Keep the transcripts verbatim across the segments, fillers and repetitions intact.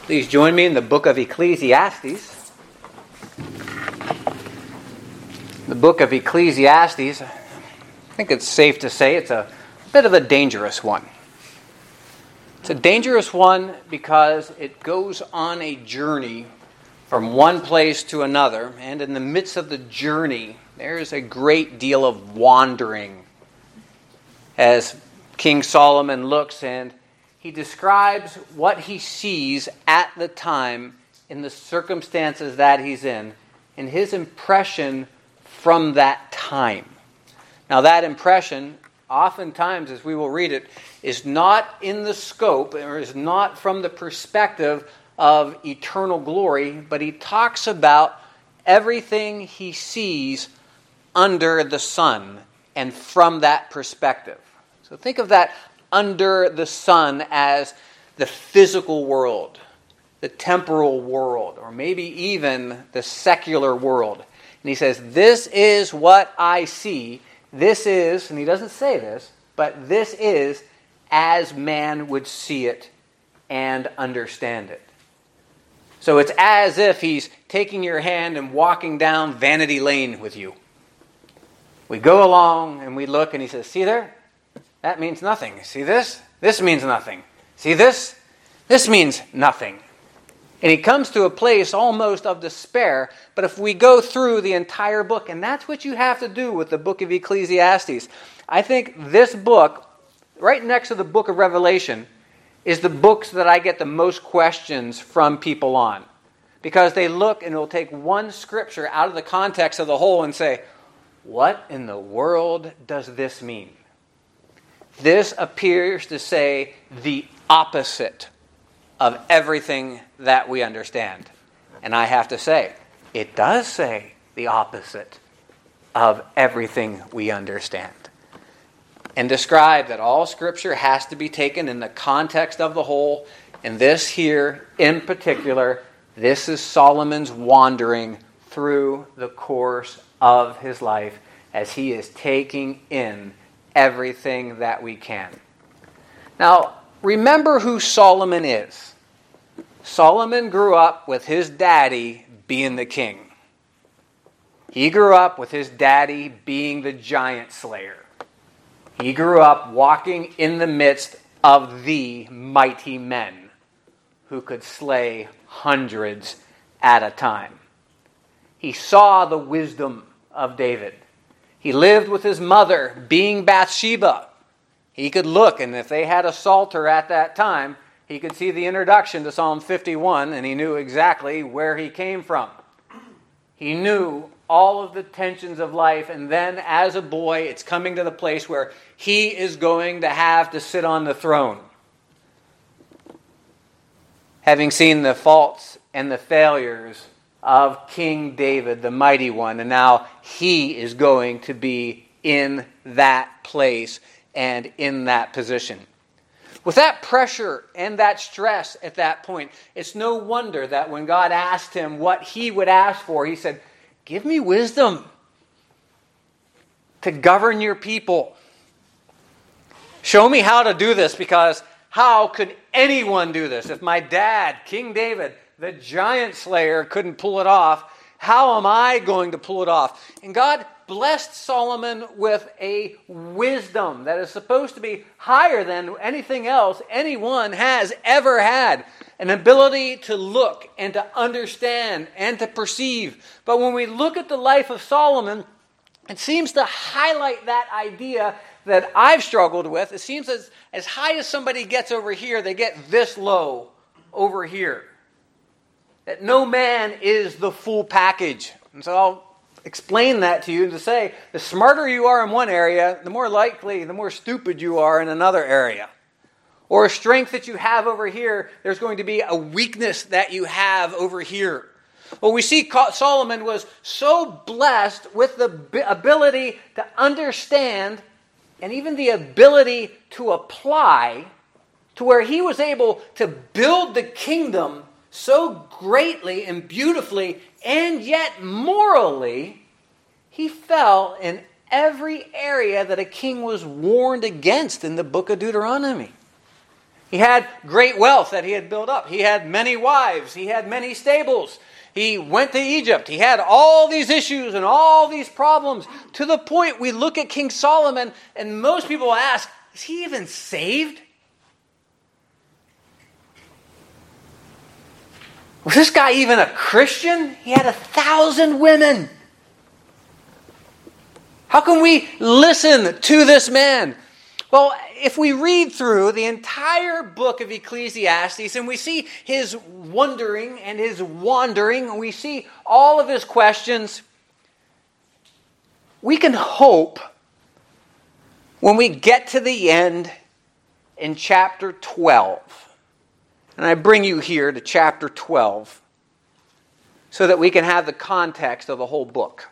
Please join me in the book of Ecclesiastes. The book of Ecclesiastes, I think it's safe to say it's a bit of a dangerous one. It's a dangerous one because it goes on a journey from one place to another, and in the midst of the journey, there is a great deal of wandering. As King Solomon looks and he describes what he sees at the time in the circumstances that he's in, and his impression from that time. Now that impression, oftentimes as we will read it, is not in the scope or is not from the perspective of eternal glory, but he talks about everything he sees under the sun and from that perspective. So think of that under the sun as the physical world, the temporal world, or maybe even the secular world. And he says, this is what I see. This is, and he doesn't say this, but this is as man would see it and understand it. So it's as if he's taking your hand and walking down Vanity Lane with you. We go along and we look and he says, see there? That means nothing. See this? This means nothing. See this? This means nothing. And he comes to a place almost of despair. But if we go through the entire book, and that's what you have to do with the book of Ecclesiastes. I think this book, right next to the book of Revelation, is the books that I get the most questions from people on. Because they look and will take one scripture out of the context of the whole and say, what in the world does this mean? This appears to say the opposite of everything that we understand. And I have to say, it does say the opposite of everything we understand. And describe that all Scripture has to be taken in the context of the whole. And this here, in particular, this is Solomon's wandering through the course of his life as he is taking in everything that we can. Now, remember who Solomon is. Solomon grew up with his daddy being the king. He grew up with his daddy being the giant slayer. He grew up walking in the midst of the mighty men who could slay hundreds at a time. He saw the wisdom of David. He lived with his mother, being Bathsheba. He could look, and if they had a psalter at that time, he could see the introduction to Psalm fifty-one, and he knew exactly where he came from. He knew all of the tensions of life, and then as a boy, it's coming to the place where he is going to have to sit on the throne. Having seen the faults and the failures of King David, the mighty one, and now he is going to be in that place and in that position. With that pressure and that stress at that point, it's no wonder that when God asked him what he would ask for, he said, give me wisdom to govern your people. Show me how to do this, because how could anyone do this? If my dad, King David, the giant slayer, couldn't pull it off, how am I going to pull it off? And God blessed Solomon with a wisdom that is supposed to be higher than anything else anyone has ever had. An ability to look and to understand and to perceive. But when we look at the life of Solomon, it seems to highlight that idea that I've struggled with. It seems as, as high as somebody gets over here, they get this low over here. That no man is the full package. And so I'll explain that to you to say, the smarter you are in one area, the more likely, the more stupid you are in another area. Or a strength that you have over here, there's going to be a weakness that you have over here. Well, we see Solomon was so blessed with the ability to understand and even the ability to apply to where he was able to build the kingdom so greatly and beautifully, and yet morally, he fell in every area that a king was warned against in the book of Deuteronomy. He had great wealth that he had built up. He had many wives. He had many stables. He went to Egypt. He had all these issues and all these problems, to the point we look at King Solomon and most people ask, is he even saved? Was this guy even a Christian? He had a thousand women. How can we listen to this man? Well, if we read through the entire book of Ecclesiastes and we see his wondering and his wandering, we see all of his questions, we can hope when we get to the end in chapter twelve. And I bring you here to chapter twelve so that we can have the context of the whole book.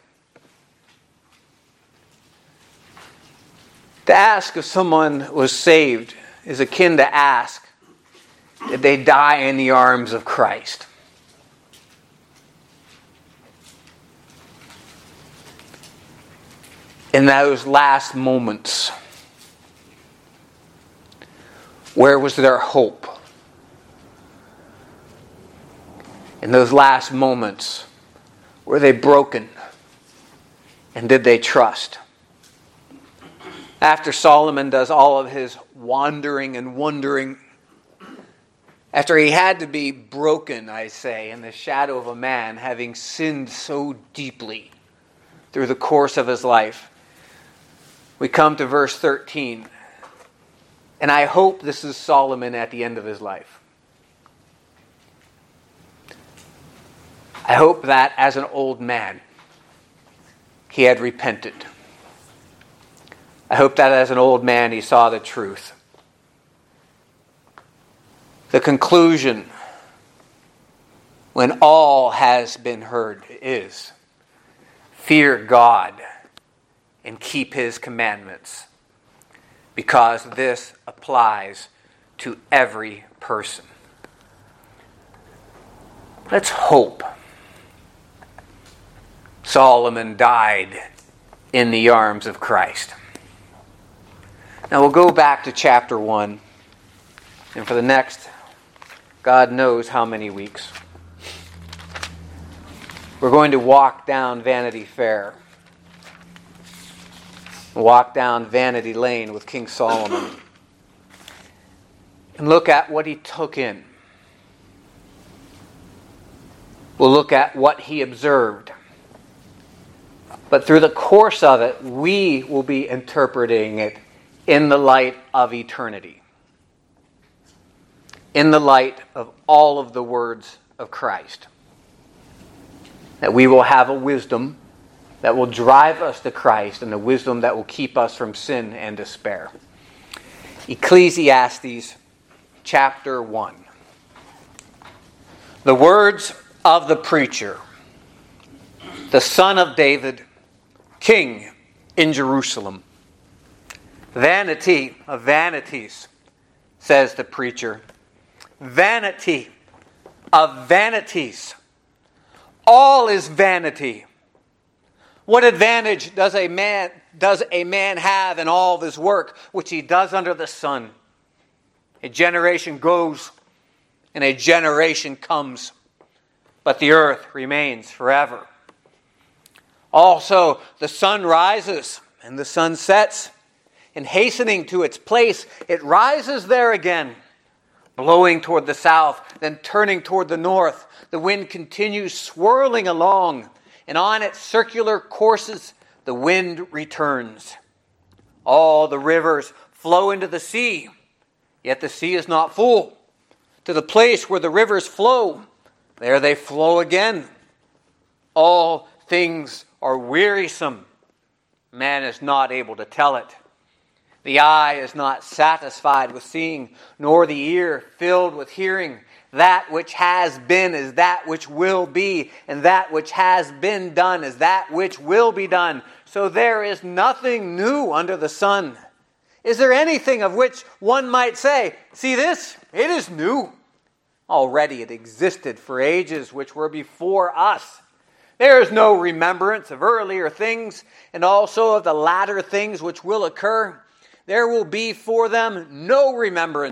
To ask if someone was saved is akin to ask, did they die in the arms of Christ? In those last moments, where was their hope? In those last moments, were they broken? And did they trust? After Solomon does all of his wandering and wondering, after he had to be broken, I say, in the shadow of a man, having sinned so deeply through the course of his life, we come to verse thirteen. And I hope this is Solomon at the end of his life. I hope that as an old man, he had repented. I hope that as an old man, he saw the truth. The conclusion, when all has been heard, is fear God and keep his commandments, because this applies to every person. Let's hope Solomon died in the arms of Christ. Now we'll go back to chapter one, and for the next, God knows how many weeks, we're going to walk down Vanity Fair, walk down Vanity Lane with King Solomon, and look at what he took in. We'll look at what he observed. But through the course of it, we will be interpreting it in the light of eternity. In the light of all of the words of Christ. That we will have a wisdom that will drive us to Christ, and the wisdom that will keep us from sin and despair. Ecclesiastes chapter one. The words of the preacher, the son of David, king in Jerusalem. Vanity of vanities, says the preacher. Vanity of vanities. All is vanity. What advantage does a man does a man have in all of his work which he does under the sun? A generation goes and a generation comes, but the earth remains forever. Also, the sun rises and the sun sets, and hastening to its place, it rises there again, blowing toward the south, then turning toward the north. The wind continues swirling along, and on its circular courses, the wind returns. All the rivers flow into the sea, yet the sea is not full. To the place where the rivers flow, there they flow again. All things are wearisome. Man is not able to tell it. The eye is not satisfied with seeing, nor the ear filled with hearing. That which has been is that which will be, and that which has been done is that which will be done. So there is nothing new under the sun. Is there anything of which one might say, see this, it is new? Already it existed for ages which were before us. There is no remembrance of earlier things, and also of the latter things which will occur. There will be for them no remembrance,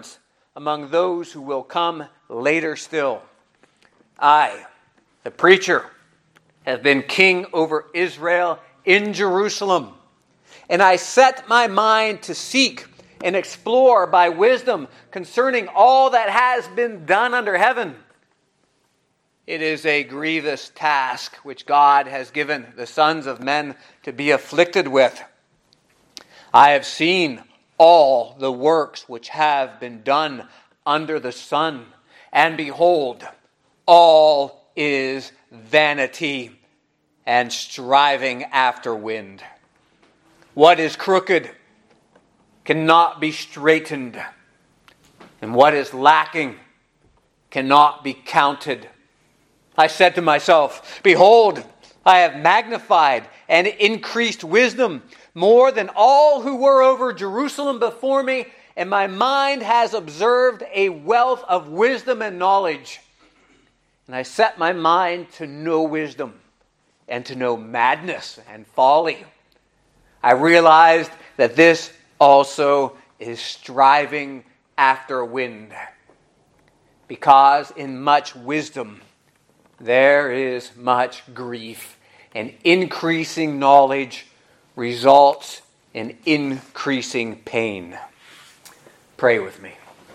among those who will come later still. I, the preacher, have been king over Israel in Jerusalem, and I set my mind to seek and explore by wisdom concerning all that has been done under heaven. It is a grievous task which God has given the sons of men to be afflicted with. I have seen all the works which have been done under the sun, and behold, all is vanity and striving after wind. What is crooked cannot be straightened, and what is lacking cannot be counted. I said to myself, behold, I have magnified and increased wisdom more than all who were over Jerusalem before me, and my mind has observed a wealth of wisdom and knowledge. And I set my mind to know wisdom and to know madness and folly. I realized that this also is striving after wind, because in much wisdom there is much grief, and increasing knowledge results in increasing pain. Pray with me.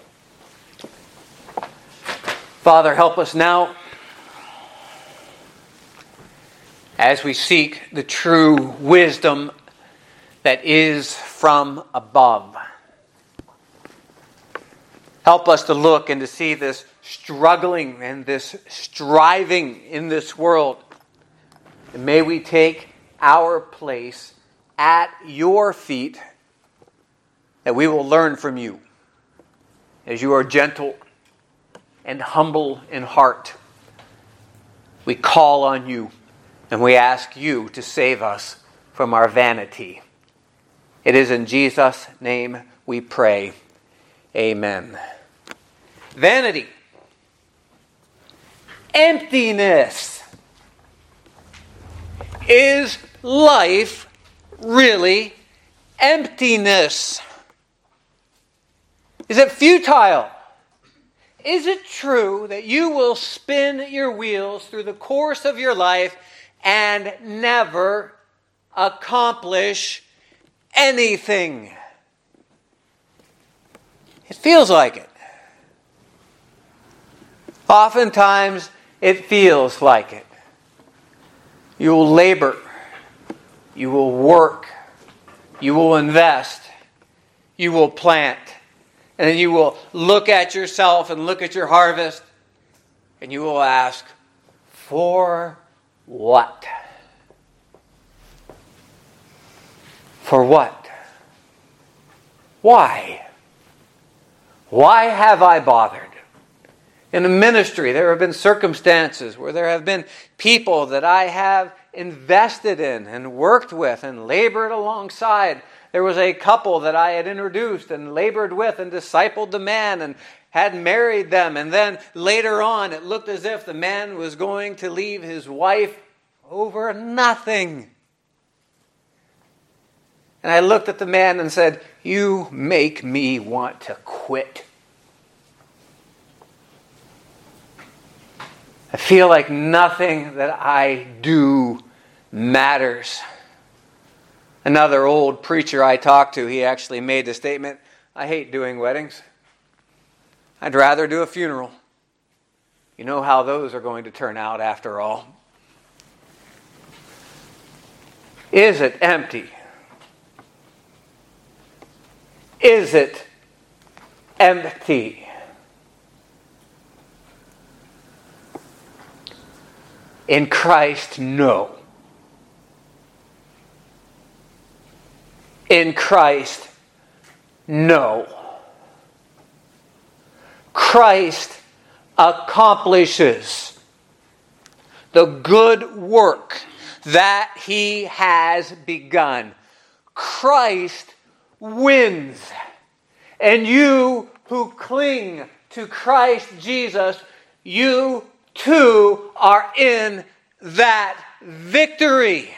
Father, help us now as we seek the true wisdom that is from above. Help us to look and to see this struggling and this striving in this world. And may we take our place at your feet, that we will learn from you as you are gentle and humble in heart. We call on you and we ask you to save us from our vanity. It is in Jesus' name we pray. Amen. Vanity. Emptiness. Is life really emptiness? Is it futile? Is it true that you will spin your wheels through the course of your life and never accomplish anything? It feels like it. Oftentimes, it feels like it. You will labor. You will work. You will invest. You will plant. And then you will look at yourself and look at your harvest. And you will ask, for what? For what? Why? Why have I bothered? In a ministry, there have been circumstances where there have been people that I have invested in and worked with and labored alongside. There was a couple that I had introduced and labored with and discipled the man and had married them. And then later on, it looked as if the man was going to leave his wife over nothing. And I looked at the man and said, "You make me want to quit." I feel like nothing that I do matters. Another old preacher I talked to, he actually made the statement, "I hate doing weddings. I'd rather do a funeral. You know how those are going to turn out after all." Is it empty? Is it empty? In Christ, no. In Christ, no. Christ accomplishes the good work that He has begun. Christ wins. And you who cling to Christ Jesus, you too are in that victory.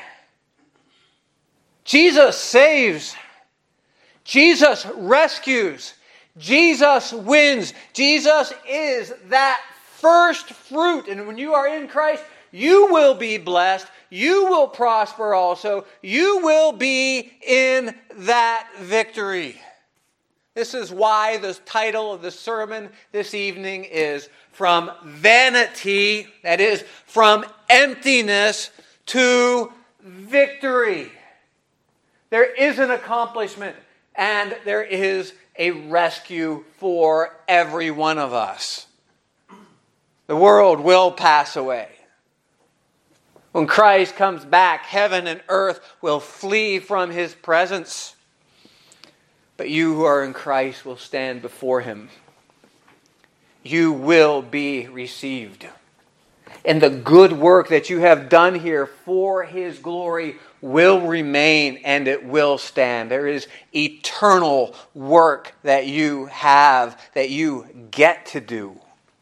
Jesus saves. Jesus rescues. Jesus wins. Jesus is that first fruit. And when you are in Christ, you will be blessed. You will prosper also. You will be in that victory. This is why the title of the sermon this evening is From Vanity, that is, from emptiness to victory. There is an accomplishment and there is a rescue for every one of us. The world will pass away. When Christ comes back, heaven and earth will flee from his presence. But you who are in Christ will stand before him. You will be received. And the good work that you have done here for his glory will remain and it will stand. There is eternal work that you have, that you get to do.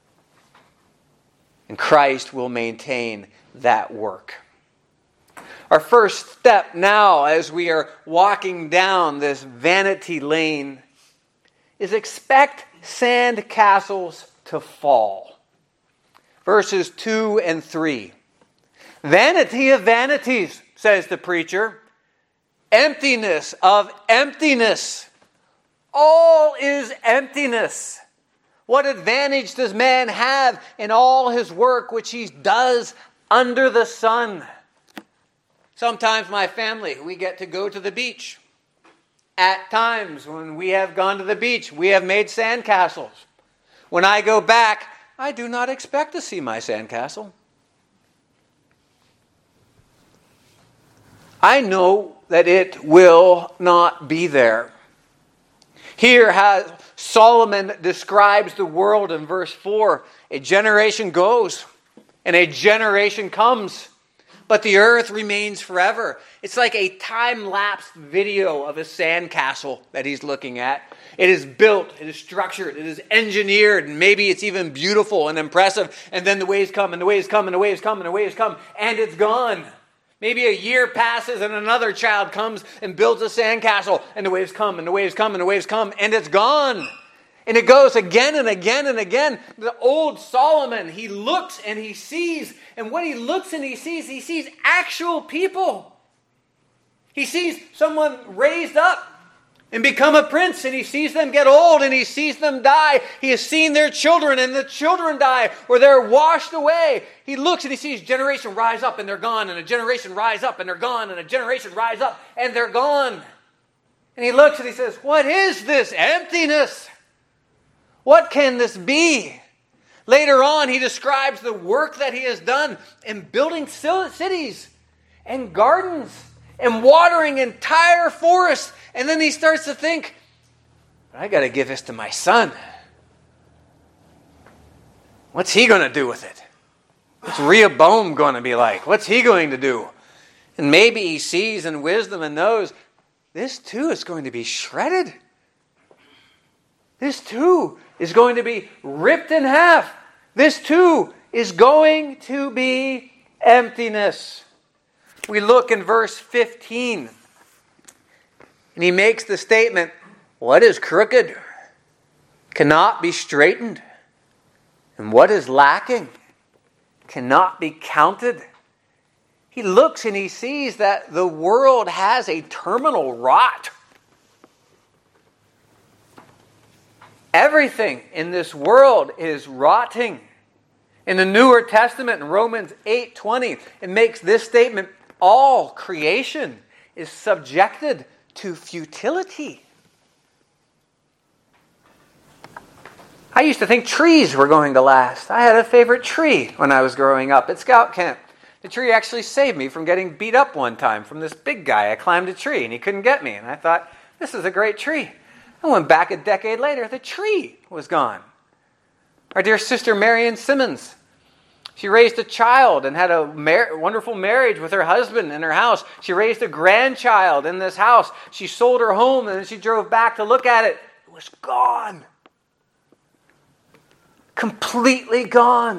And Christ will maintain that work. Our first step now, as we are walking down this vanity lane, is expect sand castles to fall. Verses two and three. Vanity of vanities, says the preacher. Emptiness of emptiness. All is emptiness. What advantage does man have in all his work which he does under the sun? Sometimes my family, we get to go to the beach. At times when we have gone to the beach, we have made sandcastles. When I go back, I do not expect to see my sandcastle. I know that it will not be there. Here has Solomon describes the world in verse four. A generation goes and a generation comes, but the earth remains forever. It's like a time-lapse video of a sandcastle that he's looking at. It is built, it is structured, it is engineered, and maybe it's even beautiful and impressive. And then the waves come, and the waves come, and the waves come, and the waves come, and it's gone. Maybe a year passes and another child comes and builds a sandcastle, and the waves come, and the waves come, and the waves come, and it's gone. And it goes again and again and again. The old Solomon, he looks and he sees, and when he looks and he sees, he sees actual people. He sees someone raised up and become a prince, and he sees them get old, and he sees them die. He has seen their children, and the children die, or they're washed away. He looks and he sees generation rise up, and they're gone, and a generation rise up, and they're gone, and a generation rise up, and they're gone. And he looks and he says, what is this emptiness? What can this be? Later on, he describes the work that he has done in building cities and gardens and watering entire forests. And then he starts to think, I got to give this to my son. What's he going to do with it? What's Rehoboam going to be like? What's he going to do? And maybe he sees in wisdom and knows this too is going to be shredded. This too is going to be ripped in half. This too is going to be emptiness. We look in verse fifteen. And he makes the statement, what is crooked cannot be straightened. And what is lacking cannot be counted. He looks and he sees that the world has a terminal rot. Everything in this world is rotting. In the Newer Testament, in Romans eight twenty, it makes this statement, all creation is subjected to futility. I used to think trees were going to last. I had a favorite tree when I was growing up at scout camp. The tree actually saved me from getting beat up one time from this big guy. I climbed a tree and he couldn't get me. And I thought, this is a great tree. I went back a decade later, the tree was gone. Our dear sister Marion Simmons, she raised a child and had a mar- wonderful marriage with her husband in her house. She raised a grandchild in this house. She sold her home and then she drove back to look at it. It was gone. Completely gone.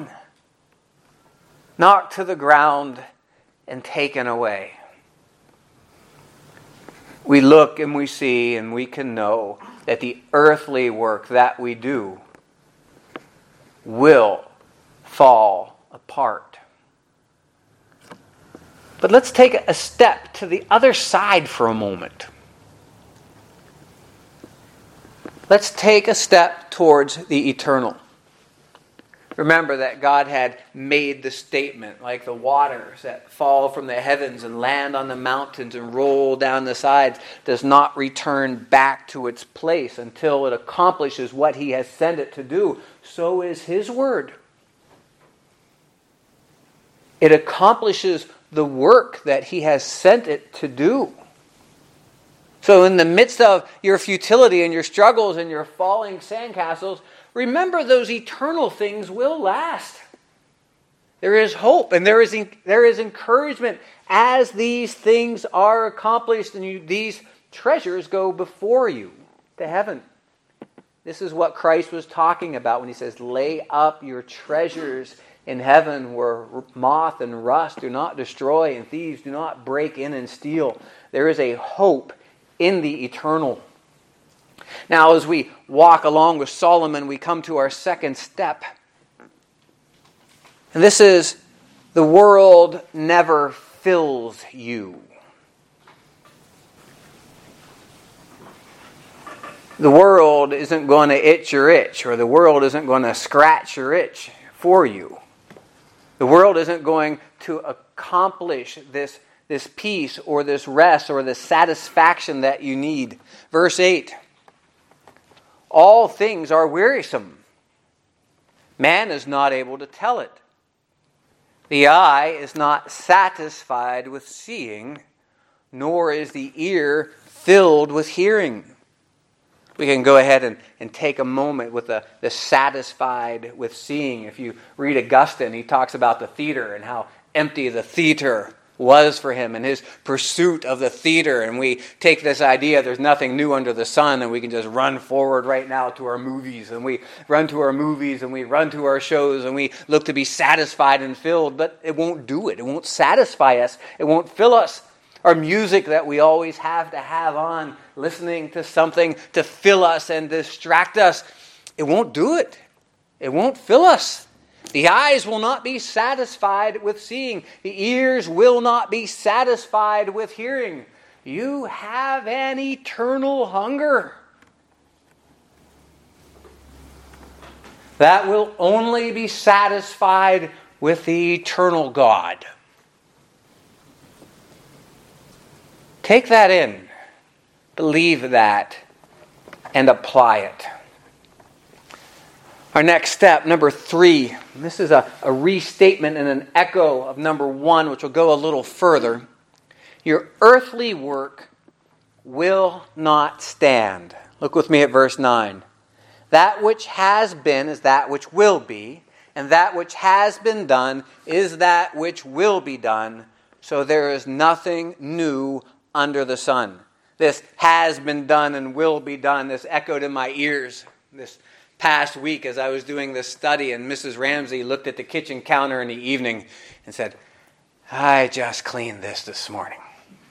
Knocked to the ground and taken away. we look and we see and we can know that the earthly work that we do will fall apart. But let's take a step to the other side for a moment. Let's take a step towards the eternal. Remember that God had made the statement, like the waters that fall from the heavens and land on the mountains and roll down the sides, does not return back to its place until it accomplishes what He has sent it to do. So is His word. It accomplishes the work that He has sent it to do. So in the midst of your futility and your struggles and your falling sandcastles, remember those eternal things will last. There is hope and there is there is encouragement as these things are accomplished and you, these treasures go before you to heaven. This is what Christ was talking about when He says, lay up your treasures in heaven where moth and rust do not destroy and thieves do not break in and steal. There is a hope in the eternal. Now, as we walk along with Solomon, we come to our second step. And this is, the world never fills you. The world isn't going to itch your itch, or the world isn't going to scratch your itch for you. The world isn't going to accomplish this, this peace or this rest or this satisfaction that you need. Verse eight. All things are wearisome. Man is not able to tell it. The eye is not satisfied with seeing, nor is the ear filled with hearing. We can go ahead and, and take a moment with the, the satisfied with seeing. If you read Augustine, he talks about the theater and how empty the theater was for him and his pursuit of the theater. And we take this idea there's nothing new under the sun and we can just run forward right now to our movies. And we run to our movies and we run to our shows and we look to be satisfied and filled. But it won't do it. It won't satisfy us. It won't fill us. Our music that we always have to have on, listening to something to fill us and distract us, it won't do it. It won't fill us. The eyes will not be satisfied with seeing. The ears will not be satisfied with hearing. You have an eternal hunger that will only be satisfied with the eternal God. Take that in, believe that, and apply it. Our next step, number three, this is a, a restatement and an echo of number one, which will go a little further. Your earthly work will not stand. Look with me at verse nine. That which has been is that which will be, and that which has been done is that which will be done. So there is nothing new under the sun. This has been done and will be done. This echoed in my ears this past week as I was doing this study, and Missus Ramsey looked at the kitchen counter in the evening and said, I just cleaned this this morning.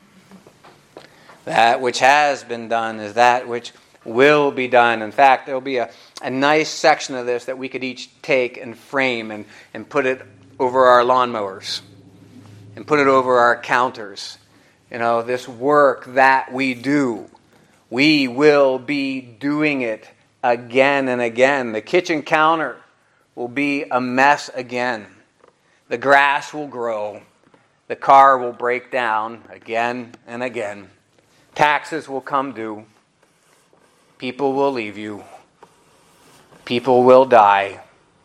That which has been done is that which will be done. In fact, there will be a, a nice section of this that we could each take and frame and, and put it over our lawnmowers and put it over our counters. You know, this work that we do, we will be doing it again and again. The kitchen counter will be a mess again. The grass will grow. The car will break down again and again. Taxes will come due. People will leave you. People will die.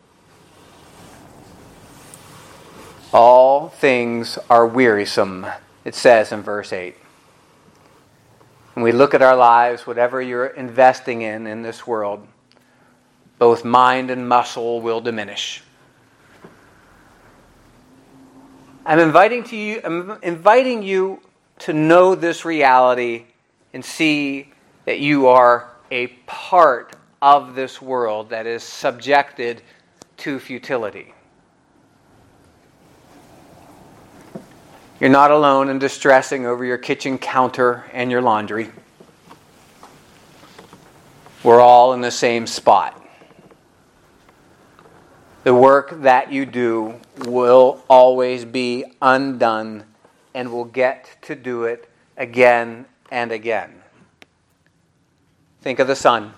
All things are wearisome, it says in verse eight. When we look at our lives, whatever you're investing in in this world, both mind and muscle will diminish. I'm inviting to you, I'm inviting you to know this reality and see that you are a part of this world that is subjected to futility. You're not alone in distressing over your kitchen counter and your laundry. We're all in the same spot. The work that you do will always be undone, and we'll get to do it again and again. Think of the sun.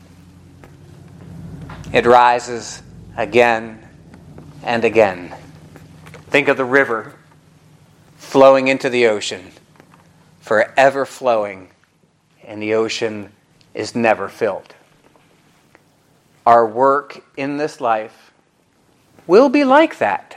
It rises again and again. Think of the river flowing into the ocean, forever flowing, and the ocean is never filled. Our work in this life will be like that.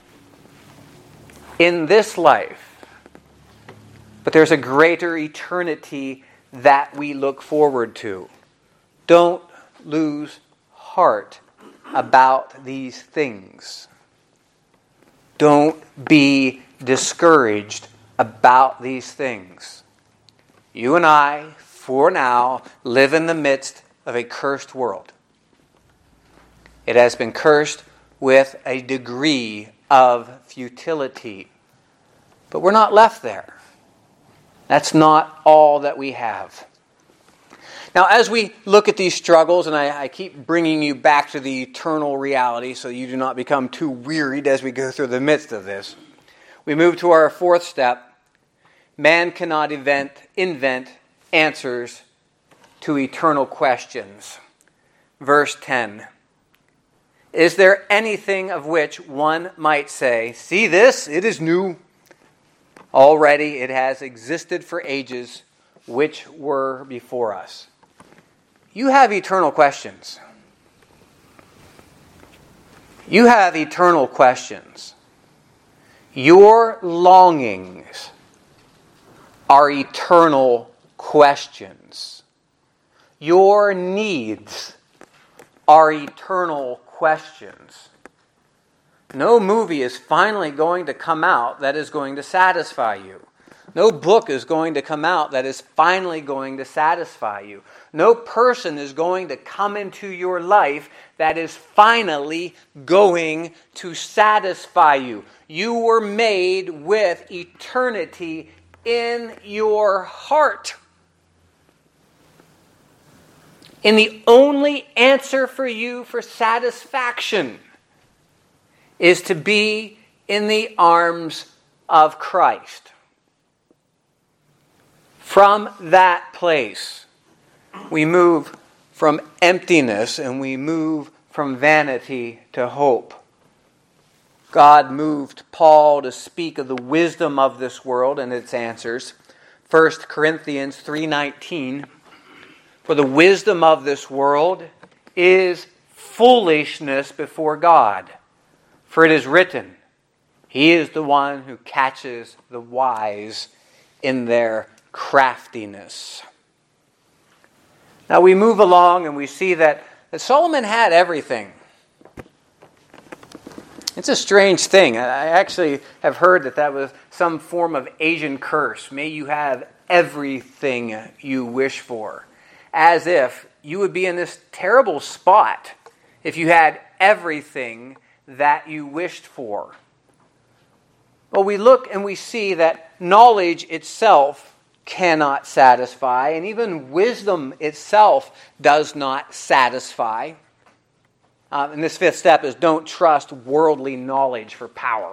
In this life. But there's a greater eternity that we look forward to. Don't lose heart about these things. Don't be discouraged about these things. You and I, for now, live in the midst of a cursed world. It has been cursed with a degree of futility. But we're not left there. That's not all that we have. Now, as we look at these struggles, and I, I keep bringing you back to the eternal reality so you do not become too wearied as we go through the midst of this, we move to our fourth step. Man cannot invent, invent answers to eternal questions. Verse ten. Is there anything of which one might say, see this, it is new. Already it has existed for ages, which were before us. You have eternal questions. You have eternal questions. Your longings are eternal questions. Your needs are eternal questions. No movie is finally going to come out that is going to satisfy you. No book is going to come out that is finally going to satisfy you. No person is going to come into your life that is finally going to satisfy you. You were made with eternity in your heart. And the only answer for you for satisfaction is to be in the arms of Christ. From that place, we move from emptiness and we move from vanity to hope. God moved Paul to speak of the wisdom of this world and its answers. First Corinthians three nineteen. For the wisdom of this world is foolishness before God. For it is written, He is the one who catches the wise in their craftiness. Now we move along and we see that, that Solomon had everything. It's a strange thing. I actually have heard that that was some form of Asian curse. May you have everything you wish for. As if you would be in this terrible spot if you had everything that you wished for. Well, we look and we see that knowledge itself cannot satisfy, and even wisdom itself does not satisfy. Uh, and this fifth step is don't trust worldly knowledge for power.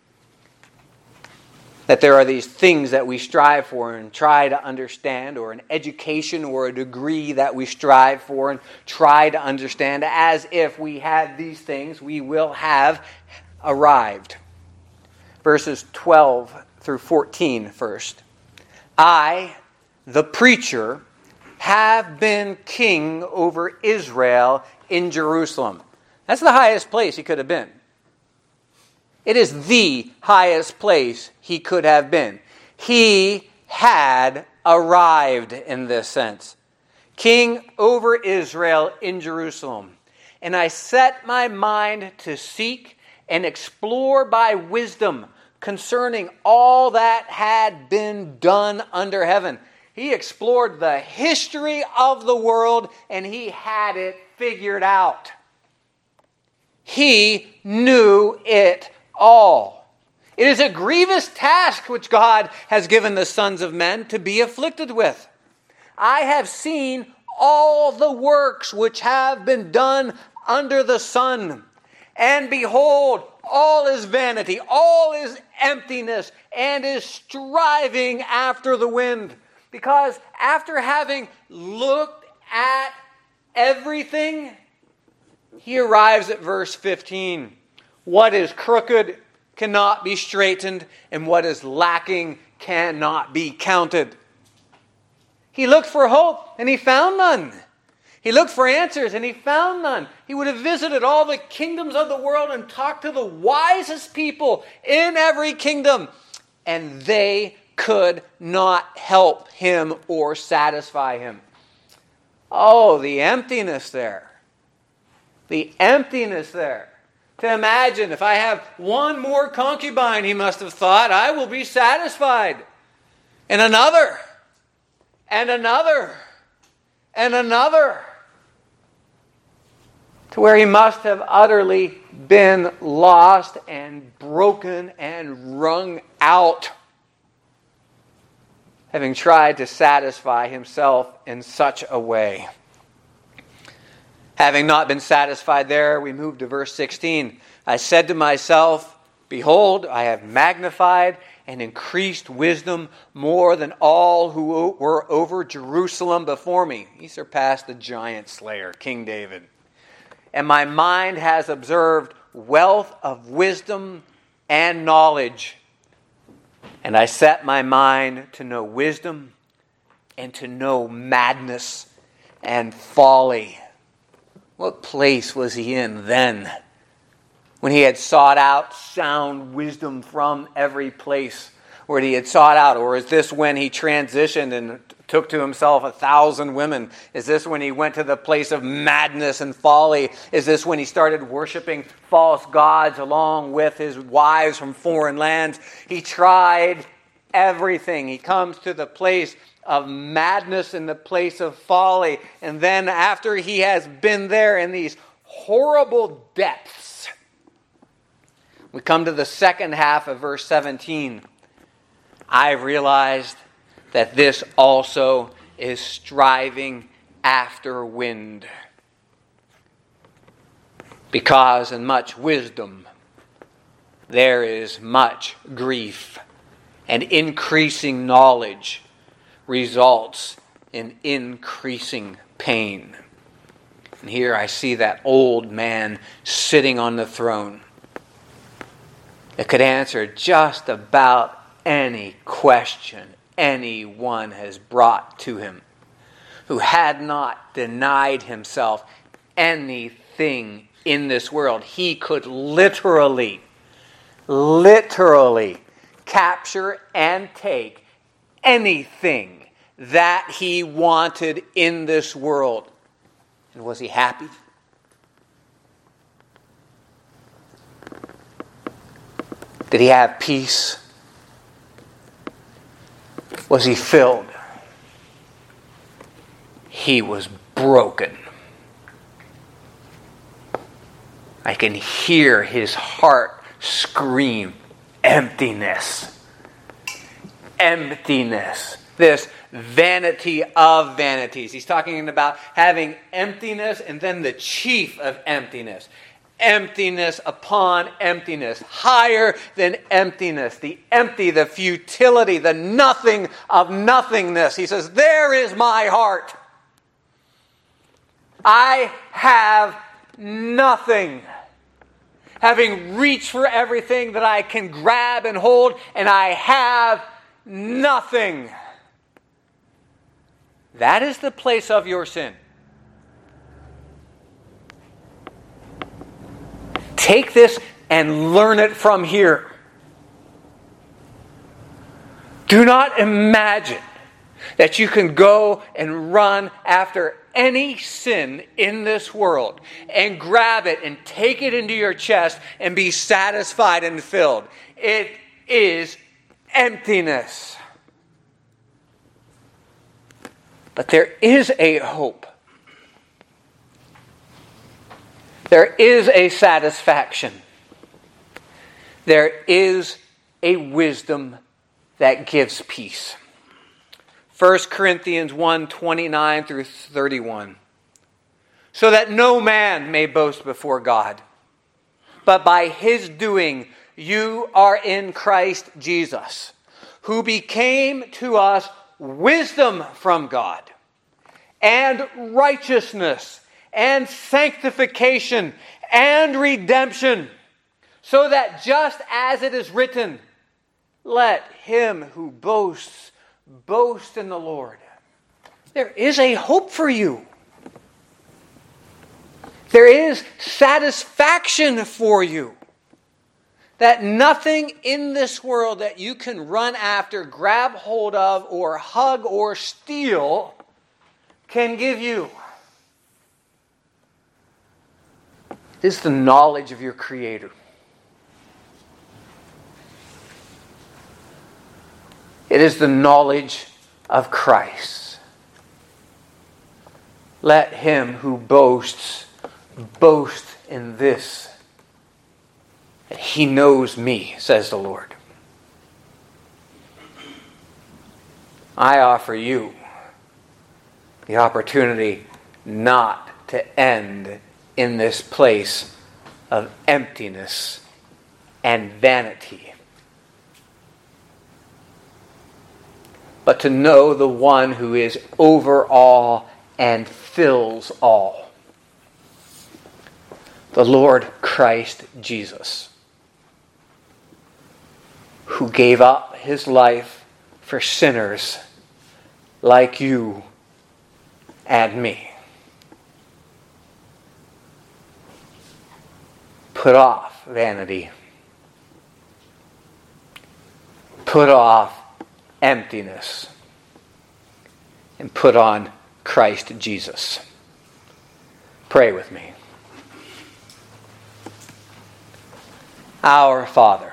That there are these things that we strive for and try to understand, or an education or a degree that we strive for and try to understand, as if we had these things, we will have arrived. Verses twelve through fourteen first. I, the preacher, have been king over Israel in Jerusalem. That's the highest place he could have been. It is the highest place he could have been. He had arrived in this sense. King over Israel in Jerusalem. And I set my mind to seek and explore by wisdom concerning all that had been done under heaven. He explored the history of the world and he had it figured out. He knew it all. It is a grievous task which God has given the sons of men to be afflicted with. I have seen all the works which have been done under the sun. And behold, all is vanity, all is emptiness, and is striving after the wind. Because after having looked at everything, he arrives at verse fifteen. What is crooked cannot be straightened, and what is lacking cannot be counted. He looked for hope, and he found none. He looked for answers, and he found none. He would have visited all the kingdoms of the world and talked to the wisest people in every kingdom, and they could not help him or satisfy him. Oh, the emptiness there. The emptiness there. To imagine, if I have one more concubine, he must have thought, I will be satisfied. And another, and another, and another. To where he must have utterly been lost and broken and wrung out, having tried to satisfy himself in such a way. Having not been satisfied there, we move to verse sixteen. I said to myself, behold, I have magnified and increased wisdom more than all who were over Jerusalem before me. He surpassed the giant slayer, King David. And my mind has observed wealth of wisdom and knowledge. And I set my mind to know wisdom and to know madness and folly. What place was he in then, when he had sought out sound wisdom from every place where he had sought out? Or is this when he transitioned and took to himself a thousand women? Is this when he went to the place of madness and folly? Is this when he started worshiping false gods along with his wives from foreign lands? He tried everything. He comes to the place of madness and the place of folly. And then after he has been there in these horrible depths, we come to the second half of verse seventeen. I realized that this also is striving after wind. Because in much wisdom there is much grief, and increasing knowledge results in increasing pain. And here I see that old man sitting on the throne that could answer just about any question anyone has brought to him, who had not denied himself anything in this world. He could literally, literally capture and take anything that he wanted in this world. And was he happy? Did he have peace? Was he filled? He was broken. I can hear his heart scream, emptiness. Emptiness. This vanity of vanities. He's talking about having emptiness and then the chief of emptiness. Emptiness upon emptiness, higher than emptiness, the empty, the futility, the nothing of nothingness. He says, there is my heart. I have nothing. Having reached for everything that I can grab and hold, and I have nothing. That is the place of your sin. Take this and learn it from here. Do not imagine that you can go and run after any sin in this world and grab it and take it into your chest and be satisfied and filled. It is emptiness. But there is a hope. There is a satisfaction. There is a wisdom that gives peace. First Corinthians one, twenty-nine through thirty-one. So that no man may boast before God, but by his doing you are in Christ Jesus, who became to us wisdom from God, and righteousness, and sanctification, and redemption, so that just as it is written, let him who boasts boast in the Lord. There is a hope for you. There is satisfaction for you. That nothing in this world that you can run after, grab hold of, or hug or steal can give you. It is the knowledge of your Creator. It is the knowledge of Christ. Let him who boasts boast in this, that he knows me, says the Lord. I offer you the opportunity not to end in this place of emptiness and vanity, but to know the one who is over all and fills all. The Lord Christ Jesus, who gave up his life for sinners like you and me. Put off vanity. Put off emptiness. And put on Christ Jesus. Pray with me. Our Father,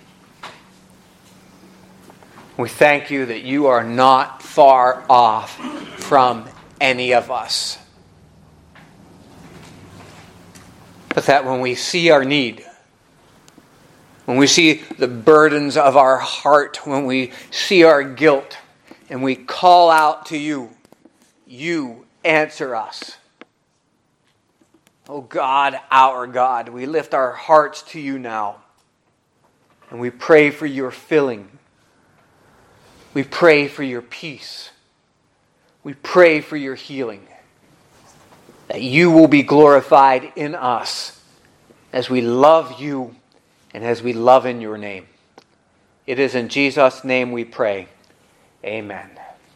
we thank you that you are not far off from any of us. But that when we see our need, when we see the burdens of our heart, when we see our guilt, and we call out to you, you answer us. Oh God, our God, we lift our hearts to you now. And we pray for your filling. We pray for your peace. We pray for your healing. That you will be glorified in us as we love you and as we love in your name. It is in Jesus' name we pray. Amen.